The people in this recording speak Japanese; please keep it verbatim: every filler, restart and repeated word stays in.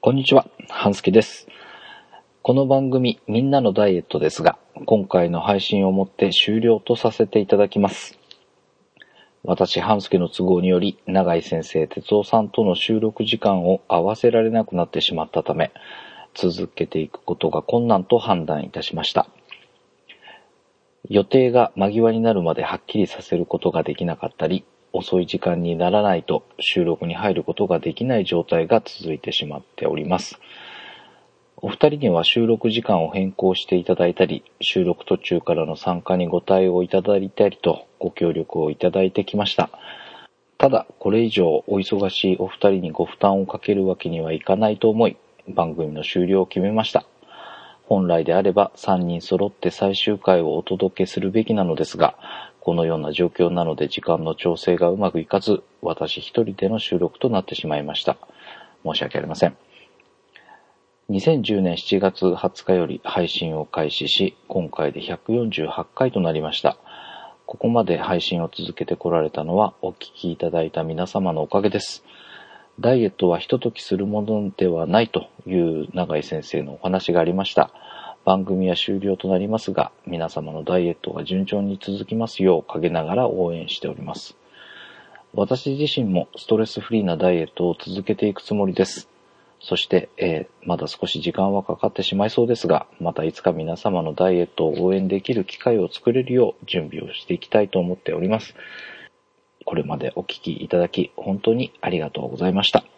こんにちは、半助です。この番組みんなのダイエットですが、今回の配信をもって終了とさせていただきます。私半助の都合により永井先生、哲夫さんとの収録時間を合わせられなくなってしまったため、続けていくことが困難と判断いたしました。予定が間際になるまではっきりさせることができなかったり、遅い時間にならないと収録に入ることができない状態が続いてしまっております。お二人には収録時間を変更していただいたり、収録途中からの参加にご対応いただいたりとご協力をいただいてきました。ただこれ以上お忙しいお二人にご負担をかけるわけにはいかないと思い、番組の終了を決めました。本来であればさんにん揃って最終回をお届けするべきなのですが、このような状況なので時間の調整がうまくいかず、私一人での収録となってしまいました。申し訳ありません。にせんじゅうねんしちがつはつかより配信を開始し、今回でひゃくよんじゅうはちかいとなりました。ここまで配信を続けてこられたのはお聞きいただいた皆様のおかげです。ダイエットはひとときするものではないという永井先生のお話がありました。番組は終了となりますが、皆様のダイエットが順調に続きますよう陰ながら応援しております。私自身もストレスフリーなダイエットを続けていくつもりです。そして、えー、まだ少し時間はかかってしまいそうですが、またいつか皆様のダイエットを応援できる機会を作れるよう準備をしていきたいと思っております。これまでお聞きいただき本当にありがとうございました。